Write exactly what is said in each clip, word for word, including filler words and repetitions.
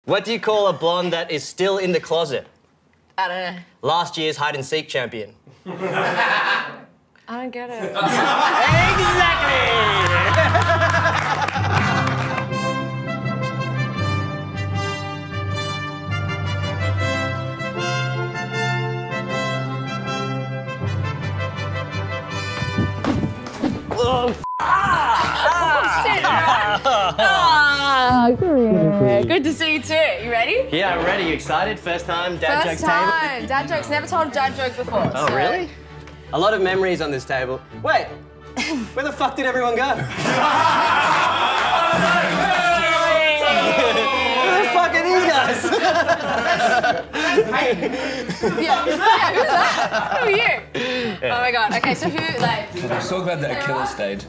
What do you call a blonde that is still in the closet? I don't know. Last year's hide-and-seek champion. I don't get it. Oh, Ah, shit. Ah, great. Good to see you too. You ready? yeah, I'm ready. You excited? First time dad First joke table? time. Dad jokes. Never told a dad joke before. Oh, so- really? A lot of memories on this table. Wait, where the fuck did everyone go? Where the fuck are these guys? Yeah. yeah, who's that? Who are you? Oh my god. Okay, so who, like... Let's talk about that killer stage.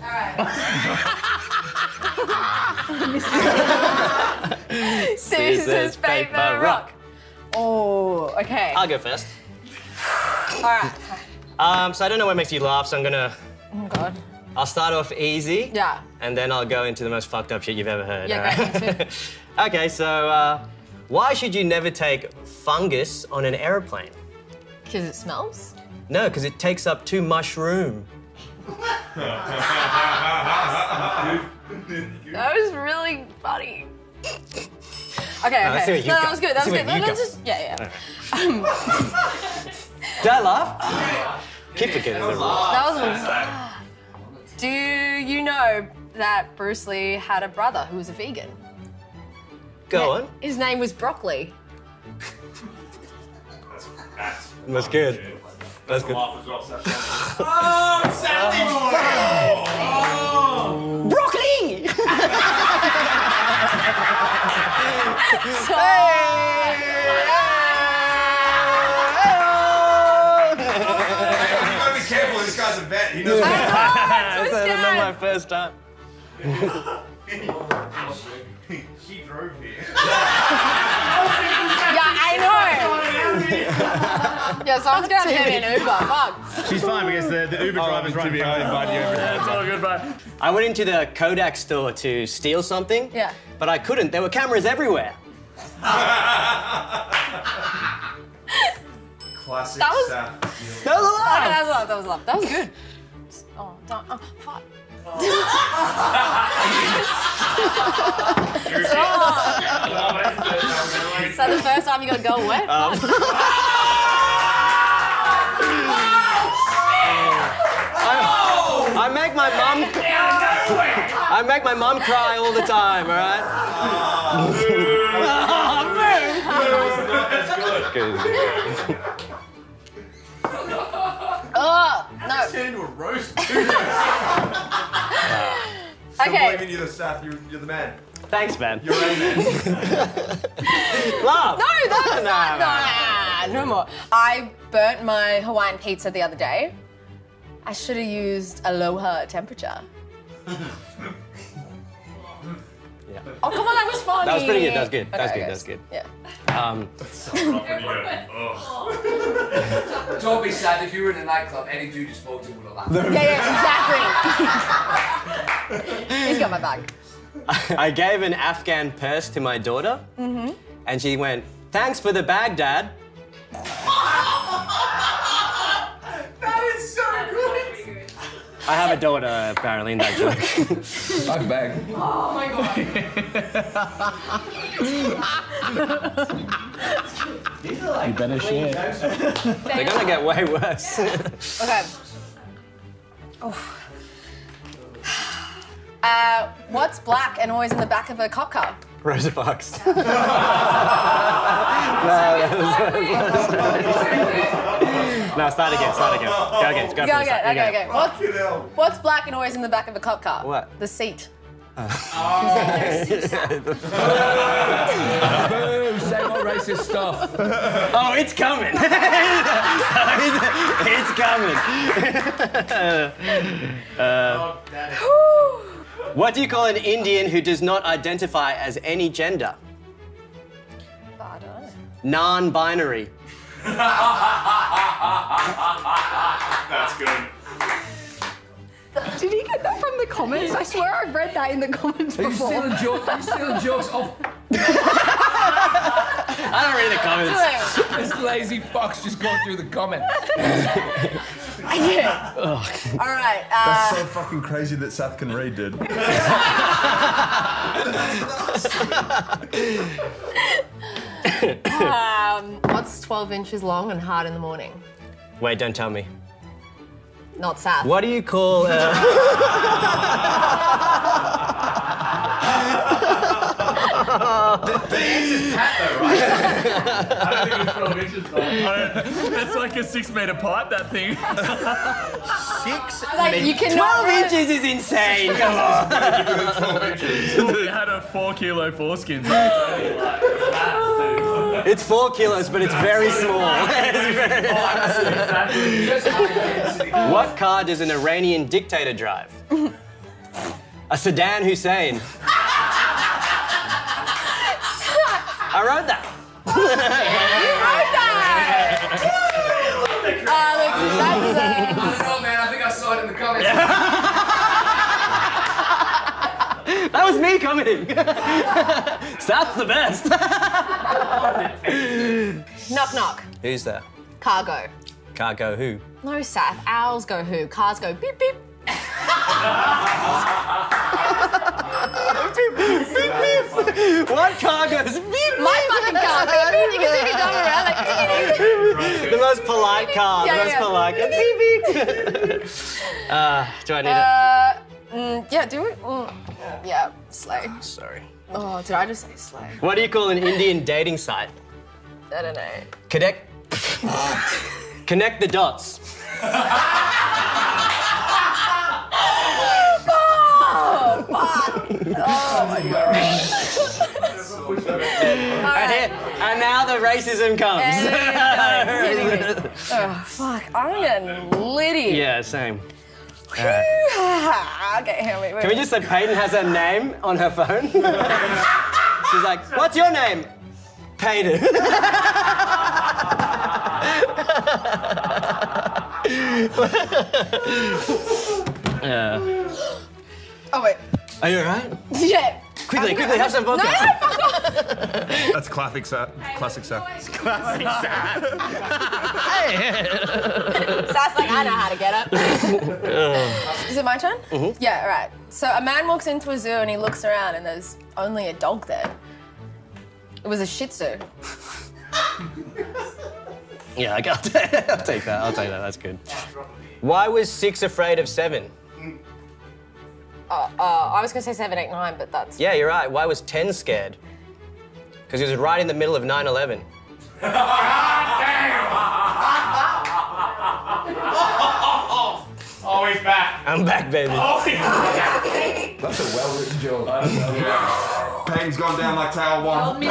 Alright. Scissors, paper, rock. Oh, okay. I'll go first. Alright. Um, so I don't know what makes you laugh, so I'm gonna... Oh god. I'll start off easy. Yeah. And then I'll go into the most fucked up shit you've ever heard. Yeah, all great, me Okay, so uh, why should you never take fungus on an aeroplane? Because it smells? No, because it takes up too much room. That was really funny. Okay, okay. let's see what you no, got. that was good. That Let's was see good. what you Let's got. just, yeah, yeah. Um, Did I laugh? Keep forgetting the rules. that was. Do you know that Bruce Lee had a brother who was a vegan? Go on. His name was Broccoli. That's good. That's good. Laugh as well, Sasha. Oh, Broccoli! You gotta be careful, this guy's a vet. He knows what That's not my first time. She drove here. Yeah, I know. Yeah, someone's gonna have to get me an Uber. Fuck. She's fine because the, the Uber driver's right behind you. It's all good, bro. I went into the Kodak store to steal something. Yeah. But I couldn't. There were cameras everywhere. Classic That was- Saf. That was a Okay, laugh. that was love. That was love. That was good. Oh, don't. Oh, fuck. Is that the first time you got to go wet? Um, I, I make my mum. I make my mum cry all the time. All right. Oh, no. Turn into a roast. Okay. Believing you're the Saf, you're, you're the man. Thanks, man. You're a man. Laugh. No, that was Nah, not. nah, No, no more. I burnt my Hawaiian pizza the other day. I should have used Aloha temperature. Yeah. Oh, come on, that was funny. That was pretty good. That was good. That was Okay, good. okay. That was good. Yeah. Um, Don't be sad if you were in a nightclub, any dude you spoke to would have laughed. Yeah, yeah, exactly. He's got my bag. I gave an Afghan purse to my daughter, Mm-hmm. and she went, "Thanks for the bag, Dad." That is so good. I have a daughter, apparently, in that joke. Bag bag. Oh my god. You better share. They're gonna get way worse. Okay. Oh. Uh, what's black and always in the back of a cop car? Rosa Parks. No, start again, start again. Go again, go Go for it, again, start- okay, you go. okay. What's, Fucking hell. what's black and always in the back of a cop car? What? The seat. Boo, say more racist stuff. Oh, it's coming. It's coming. Uh, what do you call an Indian who does not identify as any gender? I don't know. Non-binary. That's good. Did you get that from the comments? I swear I've read that in the comments Are you before. stealing jokes? Are you stealing jokes off? This lazy fuck's just gone through the comments. Yeah. All right. Uh, That's so fucking crazy that Seth can read, dude. um, what's twelve inches long and hard in the morning? Wait, don't tell me. Not Seth. What do you call? Uh... the, the answer's Pat, though, right? I don't think it's twelve inches long. That's like a six metre pipe, that thing. Six? Like, you can twelve inches is insane. Come on. twelve inches. It had a four kilo foreskin. It's four kilos, but it's very small. What car does an Iranian dictator drive? A Saddam Hussein. I wrote that. You wrote that! uh, look, that's, uh... I don't know, man. I think I saw it in the comments. That was me commenting. That's the best. Knock, knock. Who's there? Cargo. Cargo who? No, Seth. Owls go who? Cars go beep, beep. beep, beep, beep. What car goes beep, beep? My fucking car. Beep, beep. You can see me driving around like beep, beep. The most polite car. Yeah, the most yeah. polite car. Beep, beep. uh, do I need uh, it? Mm, yeah, do it. Mm, yeah, slay. Sorry. Oh, did I just say slay? What do you call an Indian dating site? I don't know. Connect. Connect the dots. Oh, fuck. Oh, my God. And, here, and now the racism comes. Oh, fuck. I'm getting litty. Yeah, same. Right. Okay, here we go. Can we just say Peyton has her name on her phone? She's like, what's your name? Peyton. Yeah. Oh, wait. Are you alright? Yeah. Quickly, quickly, have some vodka. No, no, fuck off. That's classic Seth. Classic Seth. Classic Seth. Seth's like, I know how to get up. Is it my turn? Mm-hmm. Yeah, all right. So a man walks into a zoo and he looks around and there's only a dog there. It was a Shih Tzu. Yeah, I'll take that. I'll take that. I'll take that. That's good. Why was six afraid of seven? Uh, uh, I was going to say seven, eight, nine, but that's... Yeah, you're right. Why was ten scared? Because he was right in the middle of nine eleven. Oh, he's back. I'm back, baby. Oh, he's back. That's a well-written joke. Payne's gone down like Tower One.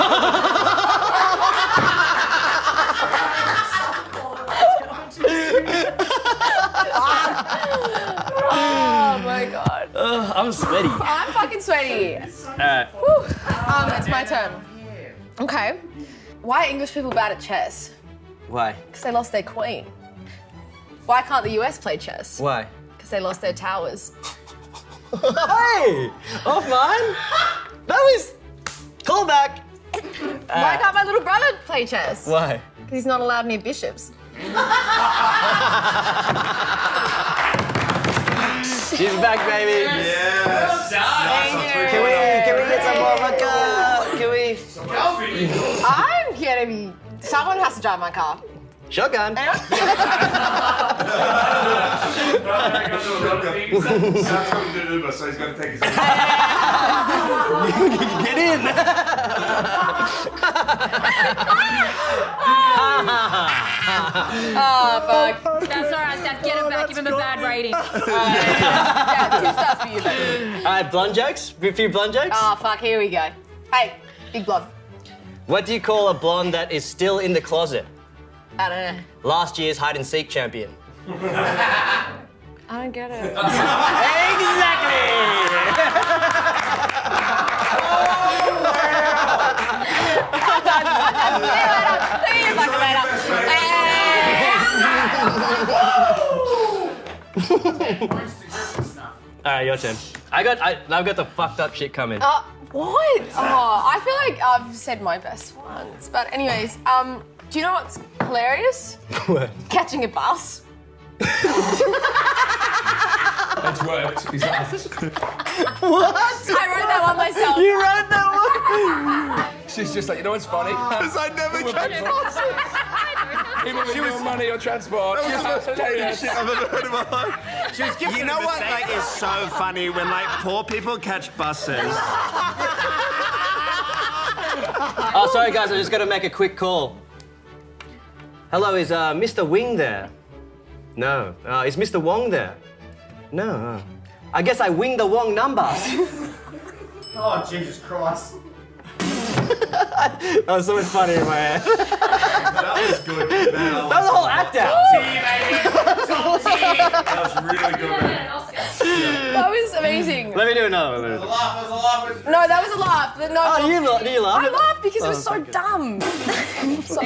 Oh, my God. Uh, I'm sweaty. I'm fucking sweaty. Uh, Whew. Um, it's my turn. Okay. Why are English people bad at chess? why? Because they lost their queen. Why can't the U S play chess? Why? Because they lost their towers. Hey! Off mine? That was... Callback. Why can't my little brother play chess? Why? Because he's not allowed near bishops. She's back, baby. Yes. Well done. Can we, can we get some more vodka? Can we... I'm gonna be... Someone has to drive my car. Shotgun. Seth's coming to Uber, so he's going to take his own. Get in. Oh, fuck. That's all right, Seth. Get him back. Give him a bad rating. Yeah, two stars for you, baby. All right, blonde jokes? A few blonde jokes? Oh, fuck, here we go. Hey, big blonde. What do you call a blonde that is still in the closet? I don't know. Last year's hide-and-seek champion. I don't get it. Exactly! See you fucking later. All right, your turn. I got, I, I've got the fucked up shit coming. Uh, what? Oh, I feel like I've said my best ones. But anyways, um, Do you know what's hilarious? What? Catching a bus. It's worked. He's like, What? I wrote that one myself. You wrote that one? she's just like, you know what's funny? Because I never catch buses. People with no money or transport. That's the most Polish shit I've ever heard in my life. She was giving You know what like is so funny when like poor people catch buses. Oh, sorry guys, I just got to make a quick call. Hello, is uh, Mister Wing there? No. Uh, is Mister Wong there? No. Uh, I guess I winged the wrong number. Oh Jesus Christ. That was so much funny in my head. That was good. Man, That was the whole act out. That was really good, man. That was amazing. Let me do another one. Let me do- Laugh, it was a laugh. No, that was a laugh. No, Oh, no. you, la- do you laugh? I laughed because it was Oh, so okay. dumb. So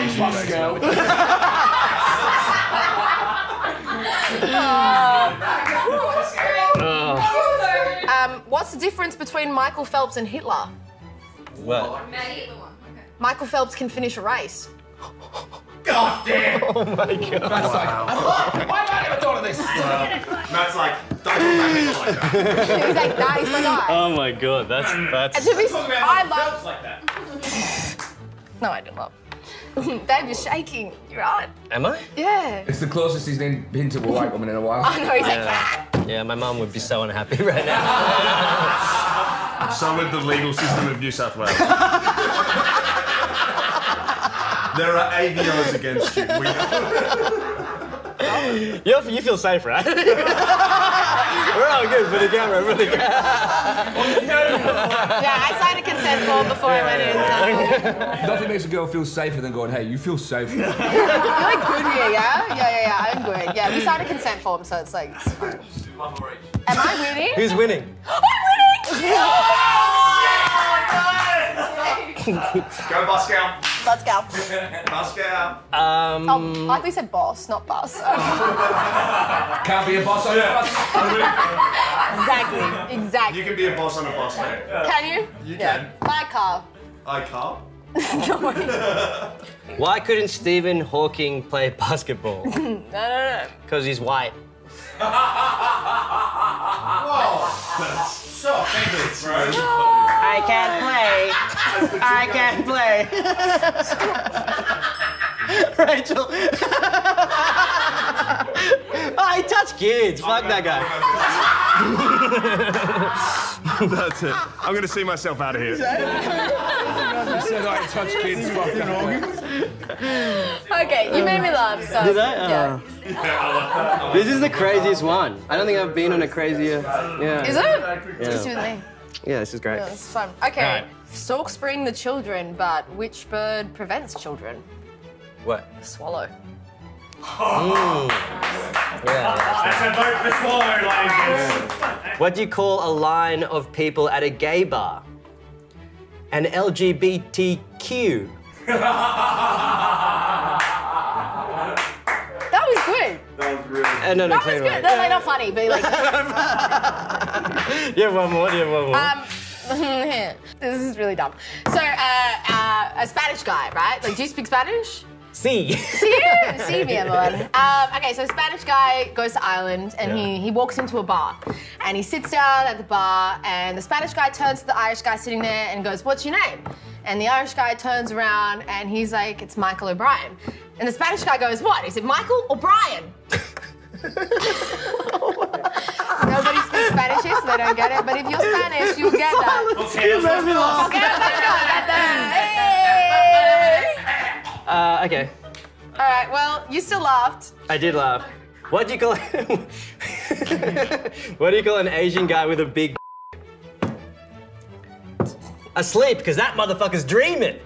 um, what's the difference between Michael Phelps and Hitler? What? Michael Phelps can finish a race. God damn. Oh my god. That's like, why have I never thought of this? Matt's like, don't talk about me like that. He's like, nah, he's my guy. Oh my god, that's And that's. to be, I Phelps love. like that. No, I didn't love. Dave, you're shaking. You're right. Am I? Yeah. It's the closest he's been been to a white woman in a while. I know. He's like, Yeah. Yeah, my mum would be so unhappy right now. So with the legal system of New South Wales. There are A V Os against you. We know. You, you feel safe, right? We're all good for the camera, for the camera. yeah, I signed a consent form before I went in. So. Nothing makes a girl feel safer than going, hey, you feel safe. You're like good here, yeah? Yeah, yeah, yeah. I'm good. Yeah, we signed a consent form, so it's like. It's fine. Am I winning? Who's winning? I'm winning! Go Moscow. Let's go. Moscow. Um. Oh, I thought you said boss, not bus. Can't be a boss on your bus. Exactly. Exactly. You can be a boss on a bus, mate. Can you? You Yeah. can. My car. I can't. Why couldn't Stephen Hawking play basketball? No, no, no. Because he's white. Whoa. So offensive, bro. I can't play. I can't play. Rachel. Oh, he touched kids. Fuck that guy. That's it. I'm going to see myself out of here. You said I touch kids. Fuck that. Okay, you made me laugh, so. Did I? Yeah. Uh, This is the craziest one. I don't think I've been on a crazier. Yeah. Is it? Yeah. Just with me. Yeah, this is great. Yeah, it's fun. Okay. Alright. Storks bring the children, but which bird prevents children? What? The swallow. Mm. Yeah. That's a vote for swallow, ladies. What do you call a line of people at a gay bar? An L G B T Q. That was good. That was really Uh, no, no, That was clean good. one. No, like, not funny, but like. You have one more. You have one more. Um, this is really dumb. So, uh, uh, a Spanish guy, right? Like, do you speak Spanish? C. Sí, sí, mi amor. Um, okay, so a Spanish guy goes to Ireland and he, he walks into a bar and he sits down at the bar and the Spanish guy turns to the Irish guy sitting there and goes, "What's your name?" And the Irish guy turns around and he's like, "It's Michael O'Brien." And the Spanish guy goes, "What? Is it Michael or Brian?" Nobody speaks Spanish here, so they don't get it. But if you're Spanish, you'll get that. Okay, let's go. Okay, Spanish guy, got that. Hey! Uh, okay. All right, well, you still laughed. I did laugh. What do you call What do you call an Asian guy with a big asleep? Because that motherfucker's dreaming.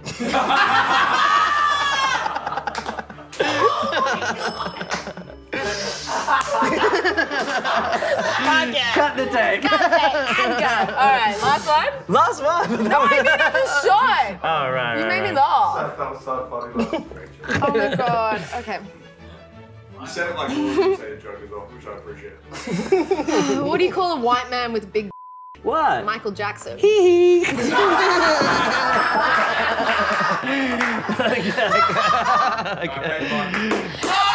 Cut the tape. Cut the tape and go. All right, last one. Last one. No, I made up a shot. Oh, right, You right, made me right. laugh. That was so funny, Rachel. Oh my god. Okay. You said it like you were saying a joke as well, which I appreciate. What do you call a white man with a big What? Michael Jackson? Okay, fine.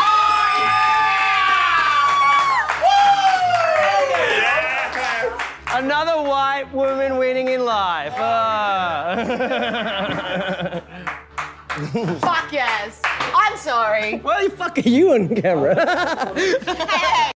Another white woman winning in life. Ah. Fuck yes. I'm sorry. Why the fuck are you on camera? Hey, hey.